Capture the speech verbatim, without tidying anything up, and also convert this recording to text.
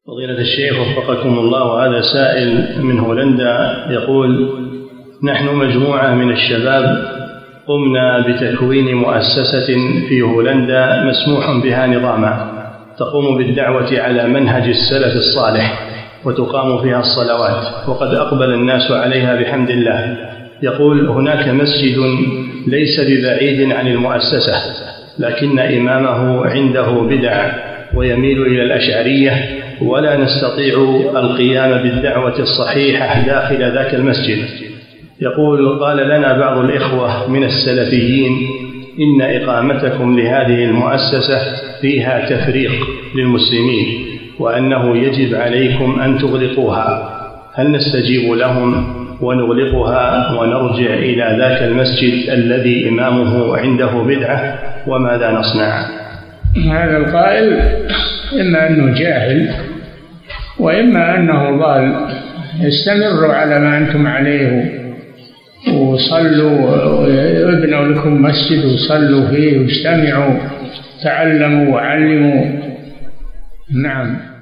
فضيلة الشيخ وفقكم الله، هذا سائل من هولندا يقول: نحن مجموعة من الشباب قمنا بتكوين مؤسسة في هولندا مسموح بها نظاما تقوم بالدعوة على منهج السلف الصالح وتقام فيها الصلوات، وقد أقبل الناس عليها بحمد الله. يقول: هناك مسجد ليس ببعيد عن المؤسسة، لكن إمامه عنده بدع ويميل إلى الأشعرية، ولا نستطيع القيام بالدعوة الصحيحة داخل ذاك المسجد. يقول: قال لنا بعض الإخوة من السلفيين إن إقامتكم لهذه المؤسسة فيها تفريق للمسلمين، وأنه يجب عليكم أن تغلقوها، هل نستجيب لهم ونغلقها ونرجع إلى ذاك المسجد الذي إمامه عنده بدعة، وماذا نصنع؟ هذا القائل إما أنه جاهل وإما أنه ضال. استمروا على ما أنتم عليه وصلوا وابنوا لكم مسجد وصلوا فيه واجتمعوا تعلموا وعلموا. نعم.